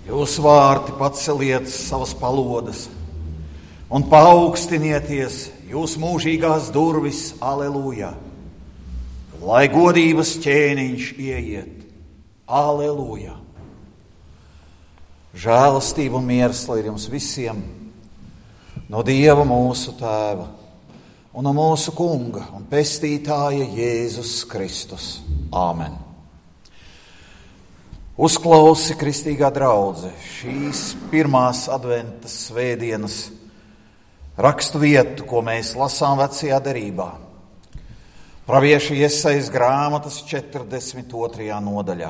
Jūs vārti paceliet savas palodas un paaugstinieties jūs mūžīgās durvis, aleluja. Lai godības ķēniņš ieiet, aleluja. Žēlastība un miers, lai ir jums visiem no Dieva mūsu Tēva un no mūsu Kunga un Pestītāja Jēzus Kristus. Āmen. Uzklausi, kristīgā draudze, šīs pirmās adventas svētdienas rakstu vietu, ko mēs lasām Vecajā derībā. Pravieša Jesajas grāmatas 42. nodaļā.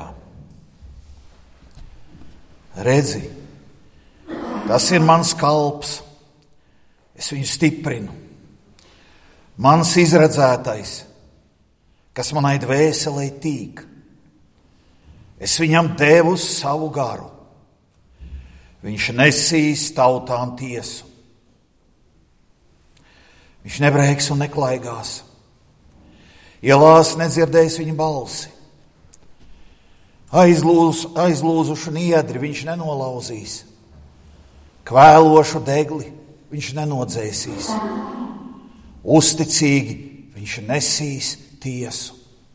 Redzi, tas ir mans kalps, es viņu stiprinu. Mans izredzētais, kas manai dvēselei tīk. Es viņam devu savu garu. Viņš nesīs tautām tiesu. Viņš nebrēks un neklaigās. Ielās nedzirdēs viņa balsi. Aizlūzušu niedri viņš nenolauzīs. Kvēlošu degli viņš nenodzēsīs. Uzticīgi viņš nesīs tiesu.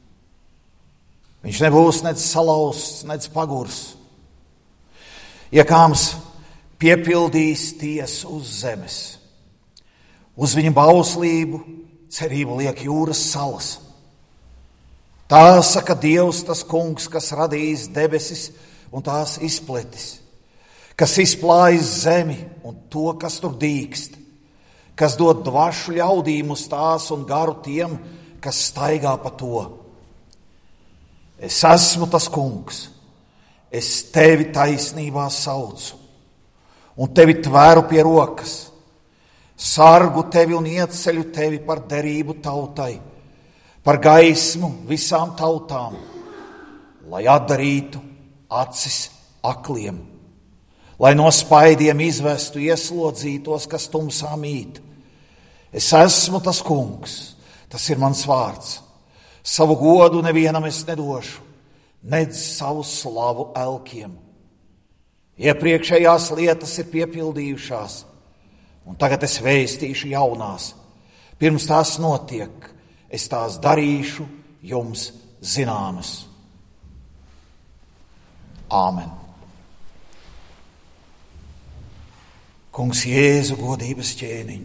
Viņš nebūs nec salauzts, nec pagurs. Iekāms piepildīs tiesu uz zemes. Uz viņa bauslību cerību liek jūras salas. Tā saka Dievs, tas Kungs, kas radījis debesis un tās izpletis, kas izplājis zemi un to, kas tur dīkst, kas dod dvašu ļaudīm uz tās un garu tiem, kas staigā pa to. Es esmu tas Kungs, es tevi taisnībā saucu un tevi tvēru pie rokas, sargu tevi un ieceļu tevi par derību tautai, par gaismu visām tautām, lai atdarītu acis akliem, lai no spaidiem izvestu ieslodzītos, kas tumsā mīt. Es esmu tas Kungs, tas ir mans vārds. Savu godu nevienam es nedošu, nedz savu slavu elkiem. Iepriekšējās lietas ir piepildījušās, un tagad es vēstīšu jaunās. Pirms tās notiek, es tās darīšu jums zināmas. Āmen. Kungs Jēzu, godības ķēniņ,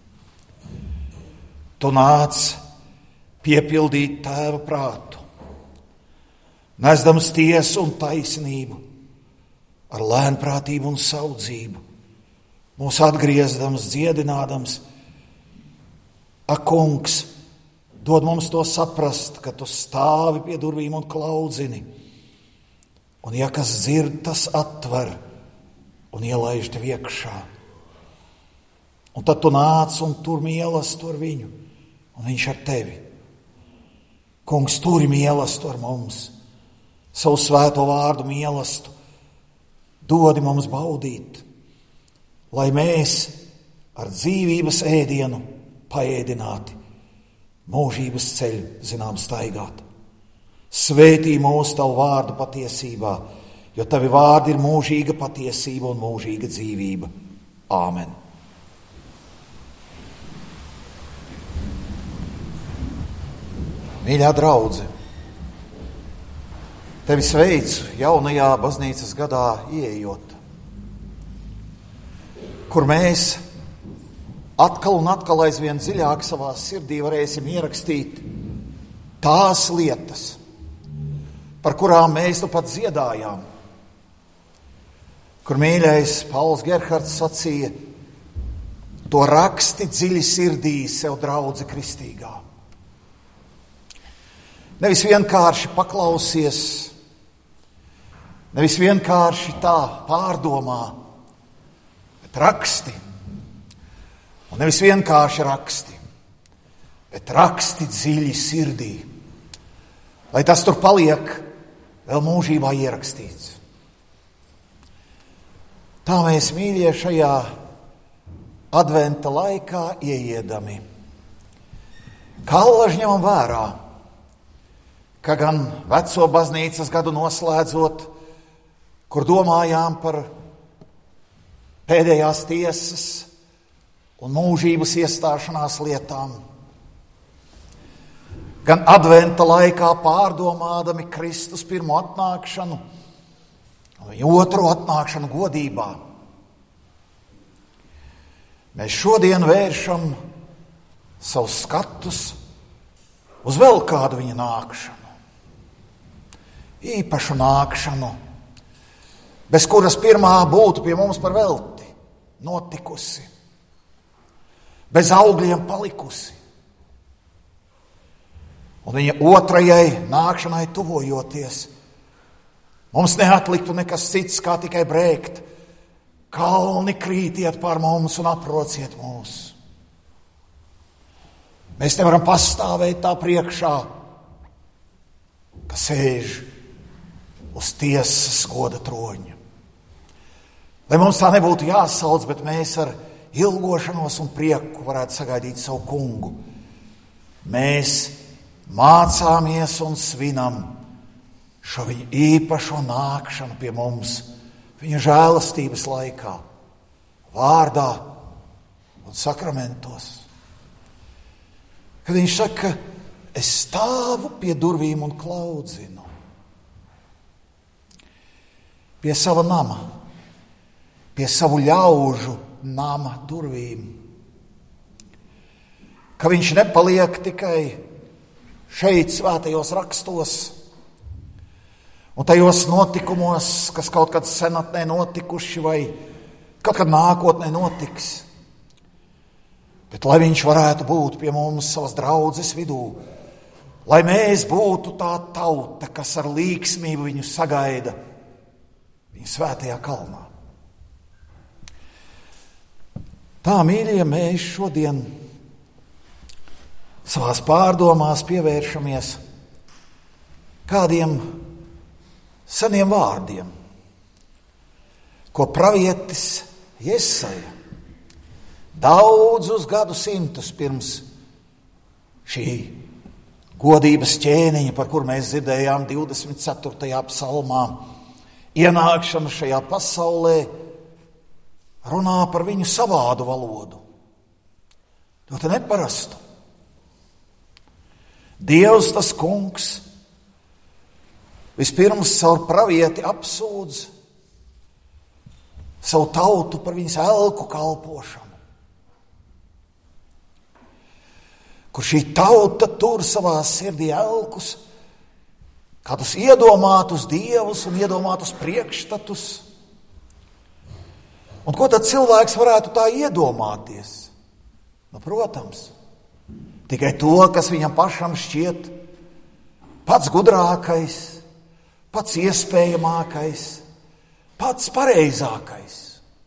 tu nāc piepildīt Tēva prātu, nesdams tiesu un taisnību, ar lēnprātību un saudzību, mūs atgriezdams, dziedinādams. Ak, Kungs, dod mums to saprast, ka tu stāvi pie durvīm un klaudzini, un ja kas dzird, tas atver un ielaiž tev iekšā. Un tad tu nāc un tur mīlestību ar viņu, un viņš ar tevi. Kungs, turi mīlestību ar mums, savu svēto vārdu mīlestību, dodi mums baudīt, lai mēs ar dzīvības ēdienu paēdināti mūžības ceļu zinām staigāt. Svētī mūs tavu vārdu patiesībā, jo tavi vārdi ir mūžīga patiesība un mūžīga dzīvība. Āmen. Mīļā draudze, tevi sveicu jaunajā baznīcas gadā ieejot, kur mēs atkal un atkal aizvien dziļāk savā sirdī varēsim ierakstīt tās lietas, par kurām mēs nu pat dziedājām, kur mīļais Pauls Gerhards sacīja, to raksti dziļi sirdī sev, draudze kristīgā. Nevis vienkārši paklausies, nevis vienkārši tā pārdomā, bet raksti. Un nevis vienkārši raksti, bet raksti dziļi sirdī, lai tas tur paliek vēl mūžībā ierakstīts. Tā mēs, mīļie, šajā adventa laikā ieiedami. Kā allaž ņemam vērā, ka gan veco baznīcas gadu noslēdzot, kur domājām par pēdējās tiesas un mūžības iestāšanās lietām. Gan adventa laikā pārdomādami Kristus pirmo atnākšanu un viņa otro atnākšanu godībā. Mēs šodien vēršam savus skatus uz vēl kādu viņa nākšanu. Īpašu nākšanu, bez kuras pirmā būtu pie mums par velti notikusi, bez augļiem palikusi. Un viņa otrajai nākšanai tuvojoties, mums neatliktu nekas cits, kā tikai brēkt: kalni krītiet pār mums un aprociet mūs. Mēs nevaram pastāvēt tā priekšā, ka sēž uz tiesas goda troņa. Lai mums tā nebūtu jāsauc, bet mēs ar ilgošanos un prieku varētu sagaidīt savu kungu. Mēs mācāmies un svinam šo viņa īpašo nākšanu pie mums, viņa žēlastības laikā, vārdā un sakramentos. Kad viņš saka, es stāvu pie durvīm un klaudzinu. Pie sava nama, pie savu ļaužu nama durvīm. Ka viņš nepaliek tikai šeit svētajos rakstos un tajos notikumos, kas kaut kad senatnē notikuši vai kaut kad nākotnē notiks. Bet lai viņš varētu būt pie mums savas draudzes vidū, lai mēs būtu tā tauta, kas ar līgsmību viņu sagaida viņa svētajā kalnā. Tā, mīļie, mēs šodien savās pārdomās pievēršamies kādiem seniem vārdiem, ko pravietis Jesaja daudzus gadsimtus pirms šī godības ķēniņa, par kur mēs dzirdējām 24. psalmā, ienākšana šajā pasaulē, runā par viņu savādu valodu. Ļoti neparastu. Dievs, tas kungs, vispirms caur pravieti apsūdz savu tautu par viņas elku kalpošanu. Kur šī tauta tur savā sirdī elkus, kādus iedomātus dievus un iedomātus priekšstatus. Un ko tad cilvēks varētu tā iedomāties? Nu, protams, tikai to, kas viņam pašam šķiet pats gudrākais, pats iespējamākais, pats pareizākais.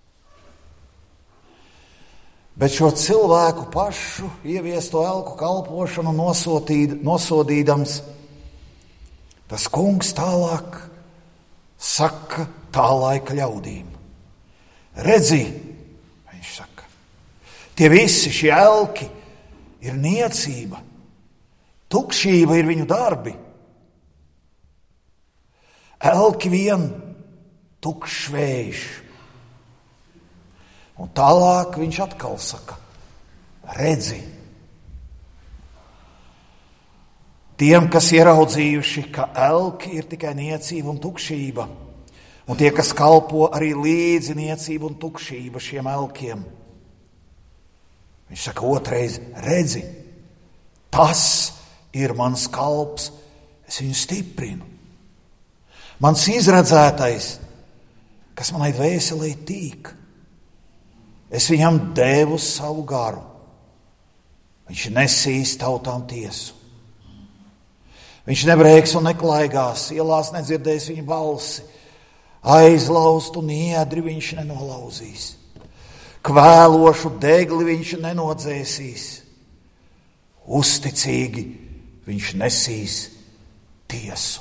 Bet šo cilvēku pašu ieviesto elku kalpošanu nosodīdams, tas kungs tālāk saka tā laika ļaudīm. Redzi, viņš saka, tie visi šie elki ir niecība, tukšība ir viņu darbi. Elki vien tukšs vējš. Un tālāk viņš atkal saka, redzi. Tiem, kas ieraudzījuši, ka elki ir tikai niecība un tukšība, un tie, kas kalpo arī līdzi niecība un tukšība šiem elkiem, viņš saka otrais, redzi, tas ir mans kalps, es viņu stiprinu. Mans izredzētais, kas manai dvēselē tīk. Es viņam devu savu garu. Viņš nesīs tautām tiesu. Viņš nebrēks un neklaigās, ielās nedzirdēs viņa balsi. Aizlaustu niedri viņš nenolauzīs. Kvēlošu degli viņš nenodzēsīs. Uzticīgi viņš nesīs tiesu.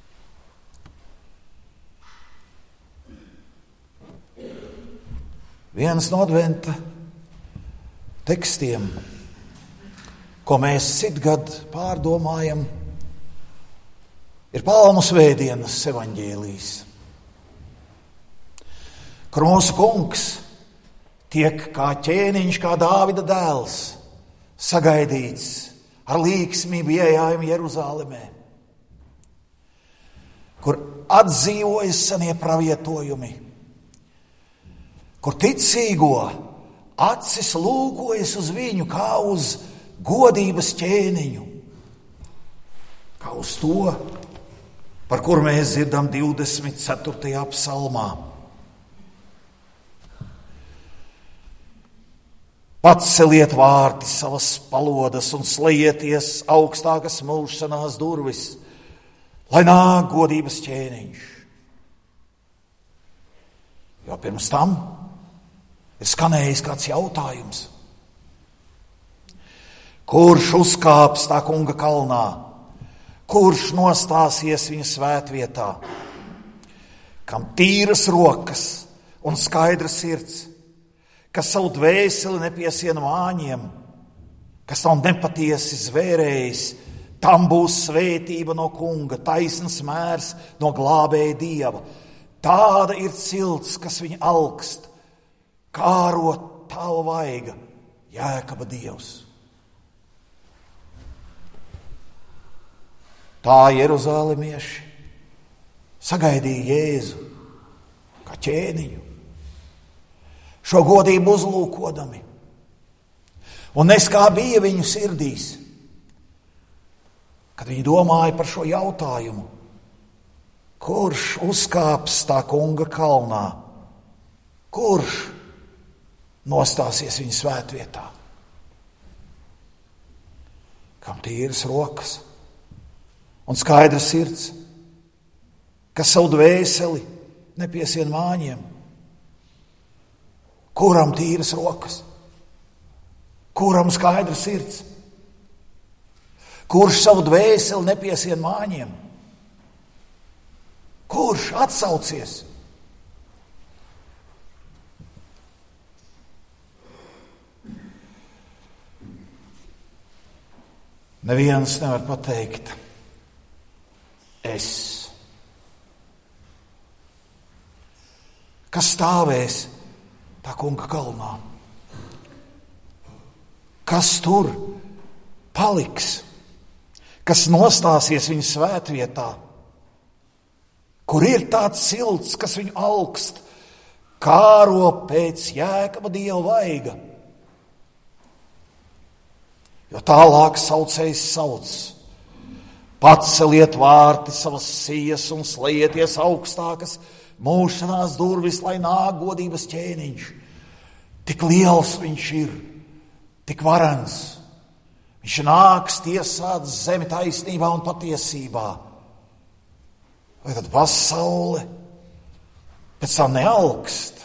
Viens no adventa tekstiem, ko mēs citgad pārdomājam, ir Palmu svētdienas evaņģēlijs. kur mūsu kungs tiek kā ķēniņš, kā Dāvida dēls, sagaidīts ar līgsmību ieejājumu Jeruzālemē, kur atdzīvojas senie pravietojumi, kur ticīgo acis lūkojas uz viņu kā uz godības ķēniņu, kā uz to, par kuru mēs dzirdam 24. psalmā. Paceliet vārti savas palodas un slejieties augstākas mūžsanās durvis, lai nāk godības ķēniņš. Jo pirms tam ir skanējis kāds jautājums. Kurš uzkāps tā kunga kalnā? Kurš nostāsies viņa svētvietā? Kam tīras rokas un skaidra sirds, kas savu dvēseli nepiesiena māņiem, kas nav nepatiesi zvērējis, tam būs svētība no kunga, taisns mērs no glābēja Dieva. Tāda ir cilts, kas viņa alkst, kārot tava vaiga, Jēkaba Dievs. Tā jeruzālemieši sagaidīja Jēzu kā ķēniņu, šo godību uzlūkodami. Un nes kā bija viņu sirdīs, kad viņi domāja par šo jautājumu, kurš uzkāps tā kunga kalnā, kurš nostāsies viņa svētvietā. Kam tīras rokas un skaidra sirds, kas savu dvēseli nepiesien māņiem. Kuram tīras rokas? Kuram skaidra sirds? Kurš savu dvēseli nepiesien māņiem? Kurš atsaucies? Neviens nevar pateikt, es. Kas stāvēs tā kunga kalnā? Kas tur paliks? Kas nostāsies viņa svētvietā? Kur ir tāds cilts, kas viņu alkst, kāro pēc Jēkaba Dieva vaiga? Jo tālāk saucējs sauc: paceliet vārti savas sijas un slejieties augstākas mūžsanās durvis, lai nāk godības ķēniņš. Tik liels viņš ir, tik varens. Viņš nāks tiesāt zemi taisnībā un patiesībā. Vai tad pasaule pēc tam nealkst?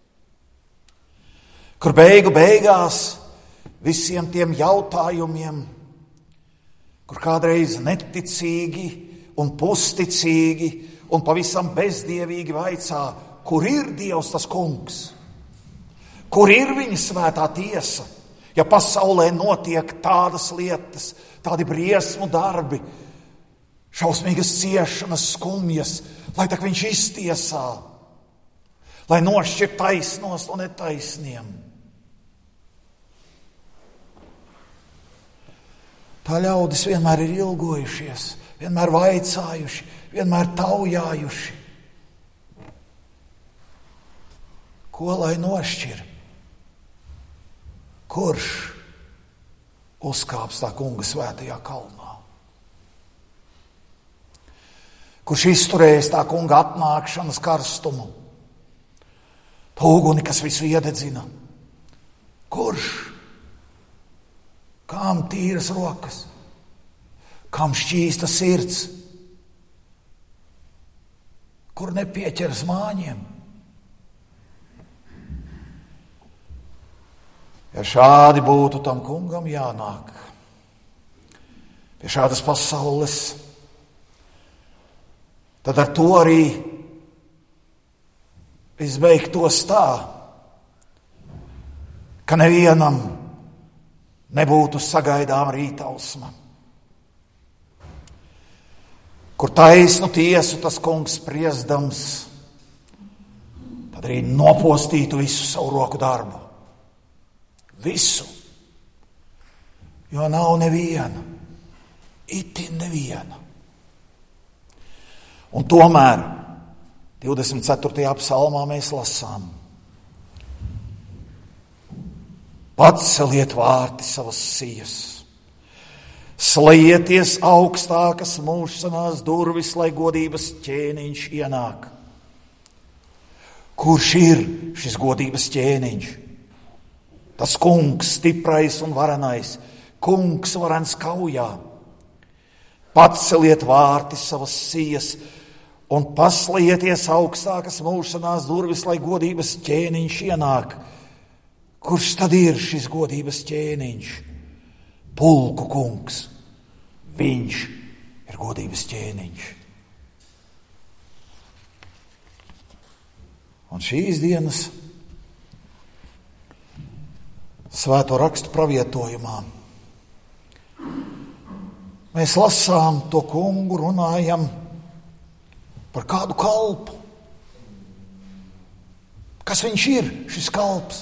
Kur beigu beigās visiem tiem jautājumiem, kur kādreiz neticīgi un pusticīgi un pavisam bezdievīgi vaicā, kur ir Dievs tas kungs? Kur ir viņa svētā tiesa? Ja pasaulē notiek tādas lietas, tādi briesmu darbi, šausmīgas ciešanas, skumjas, lai tak viņš iztiesā, lai nošķir taisnos un netaisniem. Tā ļaudis vienmēr ir ilgojušies, vienmēr vaicājuši, vienmēr taujājuši. Ko lai nošķir? Kurš uzkāps tā kunga svētajā kalnā? Kurš izturēs tā kunga atnākšanas karstumu? Tā uguni, kas visu iededzina. Kurš? Kam tīras rokas? Kam šķīsta sirds? Kur nepieķeras māņiem? Ja šādi būtu tam kungam jānāk pie šādas pasaules, tad ar to arī izbeigtos tā, ka nevienam nebūtu sagaidām rītausma. Kur taisnu tiesu tas kungs spriesdams tad arī nopostītu visu savu roku darbu. Visu. Jo nav neviena, itin neviena. Un tomēr 24. psalmā mēs lasām: Paceliet vārti savas sijas, slieties augstākas mūžsanās durvis, lai godības ķēniņš ienāk. Kurš ir šis godības ķēniņš? Tas kungs, stiprais un varenais, kungs varens kaujā. Paceliet vārti savas sijas un paslieties augstākas mūžsanās durvis, lai godības ķēniņš ienāk. Kurš tad ir šis godības ķēniņš? Pulku kungs. Viņš ir godības ķēniņš. Un šīs dienas Svēto rakstu pravietojumā mēs lasām to kungu, runājam par kādu kalpu. Kas viņš ir, šis kalps?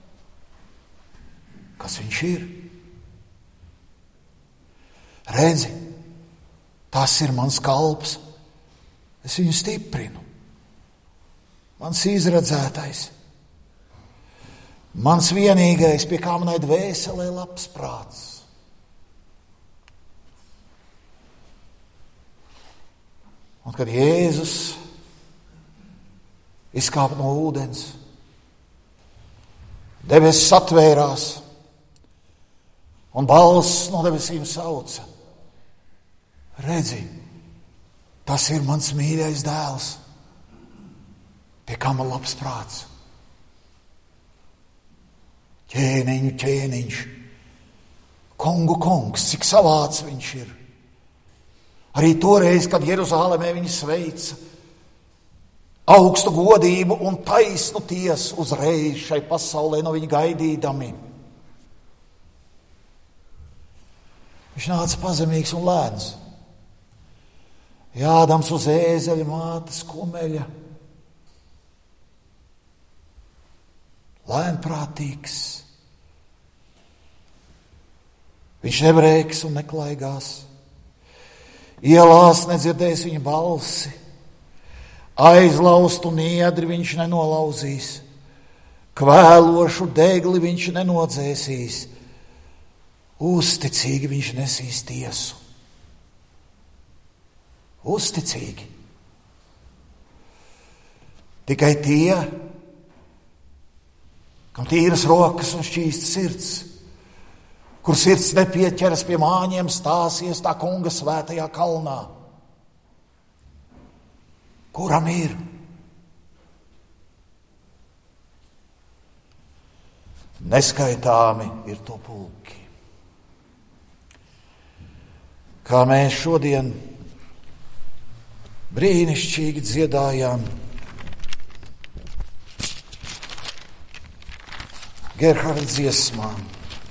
Kas viņš ir? Redzi, tas ir mans kalps. Es viņu stiprinu. Mans izredzētais. Mans vienīgais, pie kā manai dvēselē labs prāts. Un kad Jēzus izkāpa no ūdens, debesis atvērās, un balss no debesīm sauca: Redzi, tas ir mans mīļais dēls, pie kā man labs prāts. Ķēniņu ķēniņš, kungu kungs, cik savāds viņš ir. Arī toreiz, kad Jeruzālēmē viņi sveica, augstu godību un taisnu tiesu uzreiz šai pasaulē no viņa gaidīdami. Viņš nāca pazemīgs un lēns, jādams uz ēzeļa mātes kumeļa, lēnprātīgs. Viņš nebrēks un neklaigās, ielās nedzirdēs viņa balsi, aizlaustu niedri viņš nenolauzīs, kvēlošu degli viņš nenodzēsīs, uzticīgi viņš nesīs tiesu. Uzticīgi. Tikai tie, kam tīras rokas un šķīsta sirds, kur sirds nepieķeras pie māņiem, stāsies tā kunga svētajā kalnā. Kuram ir? Neskaitāmi ir to pulki. Kā mēs šodien brīnišķīgi dziedājām Gerharda dziesmām.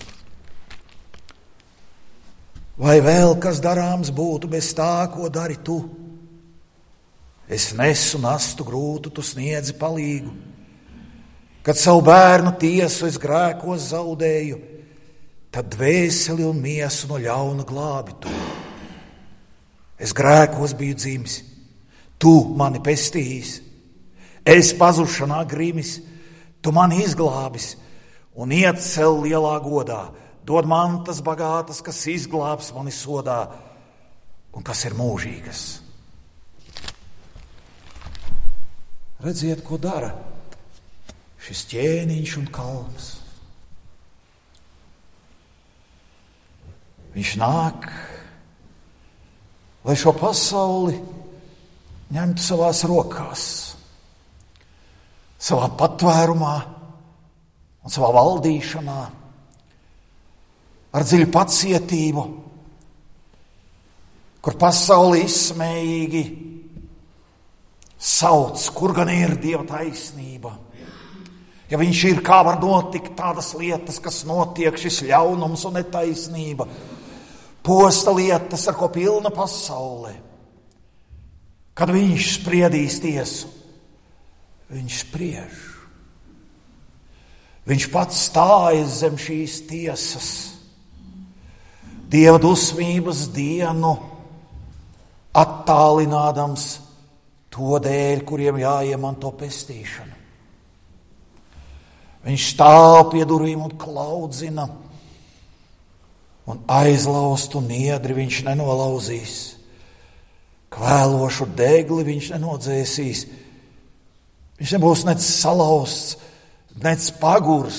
Vai vēl kas darāms būtu bez tā, ko dari tu? Es nesu nastu grūtu, tu sniedzi palīgu. Kad savu bērnu tiesu es grēkos zaudēju, tad dvēseli un miesu no ļauna glābi tu. Es grēkos biju dzimis, tu mani pestījis. Es pazušanā grimis, tu mani izglābis un iecel lielā godā. Dod mantas bagātas, kas izglābs mani sodā un kas ir mūžīgas. Redziet, ko dara šis ķēniņš un kalps. Viņš nāk, lai šo pasauli ņemtu savās rokās, savā patvērumā un savā valdīšanā, ar dziļu pacietību, kur pasauli izsmējīgi sauc, kur gan ir Dieva taisnība. Ja viņš ir, kā var notikt tādas lietas, kas notiek, šis ļaunums un netaisnība, posta lietas, ar ko pilna pasaule. Kad viņš spriedīs tiesu, Viņš spriež. Viņš pats stājas zem šīs tiesas. Dieva dusmības dienu attālinādams to dēļ, kuriem jāiemanto pestīšana. Viņš stāv pie durvīm un klaudzina, un aizlaustu niedri viņš nenolauzīs. Kvēlošu degli viņš nenodzēsīs. Viņš nebūs nec salauzts, nec pagurs.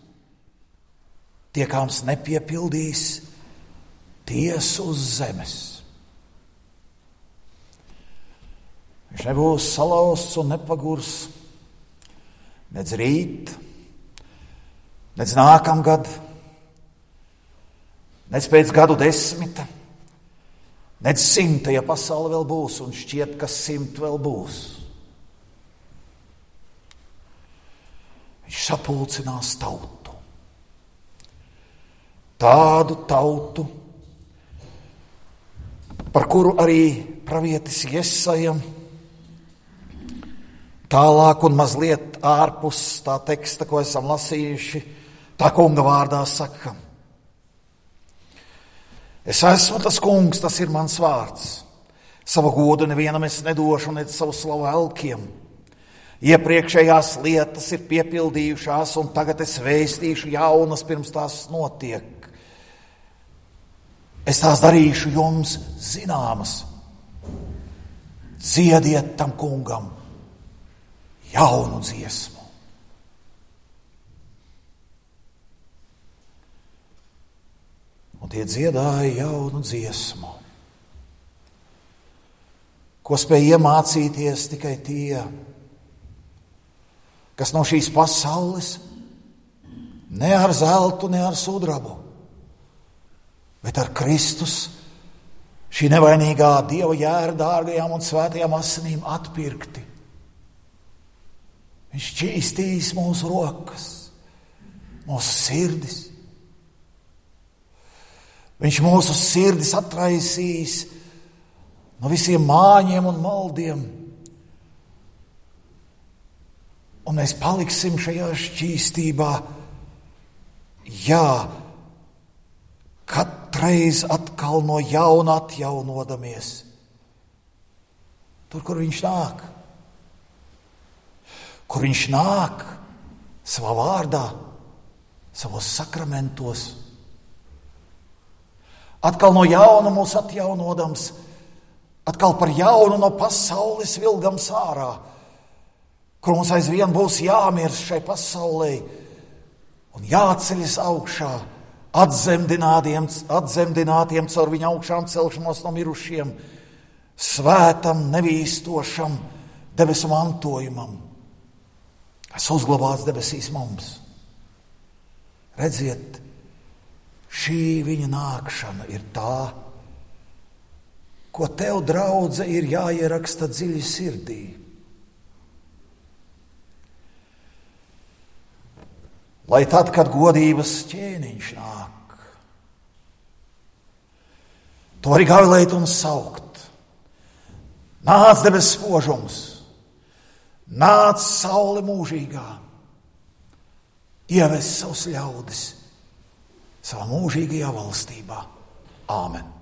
Tie, kāms nepiepildīs tiesu uz zemes. Viņš nebūs salauzts un nepagurs nec rīt, nec nākamgad, nec pēc gadu 10, nec 100, ja pasaule vēl būs, un šķiet, ka 100 vēl būs. Viņš sapulcinās tautu. Tādu tautu, par kuru arī pravietis Jesaja tālāk un mazliet ārpus tā teksta, ko esam lasījuši, tā kunga vārdā saka: Es esmu tas kungs, tas ir mans vārds. Savu godu nevienam es nedošu, nec savu slavu elkiem. Iepriekšējās lietas ir piepildījušās, un tagad es vēstīšu jaunas, pirms tās notiek. Es tās darīšu jums zināmas. Dziediet tam kungam jaunu dziesmu. Un tie dziedāja jaunu dziesmu, ko spēja iemācīties tikai tie, kas no šīs pasaules ne ar zeltu, ne ar sudrabu, bet ar Kristus, šī nevainīgā Dieva jēra dārgajām un svētajām asinīm atpirkti. Viņš šķīstīs mūsu rokas, mūsu sirdis. Viņš mūsu sirdis atraisīs no visiem māņiem un maldiem. Un mēs paliksim šajā šķīstībā, jā, katreiz atkal no jauna atjaunodamies. Tur, kur viņš nāk. Kur viņš nāk savā vārdā, savos sakramentos. Atkal no jauna mūs atjaunodams, atkal par jaunu no pasaules vilgams ārā, kur mums aizvien būs jāmirst šai pasaulē un jāceļas augšā, atzemdinātiem caur viņa augšām celšanos no mirušiem, svētam, nevīstošam debesu mantojumam, kas uzglabāts debesīs mums. Redziet, šī viņa nākšana ir tā, ko tev, draudze, ir jāieraksta dziļi sirdī. Lai tad, kad godības ķēniņš nāk, to arī gavilēt un saukt. Nāc debes spožums, nāc saule mūžīgā, ievest savus ļaudis savā mūžīgajā valstībā. Āmen.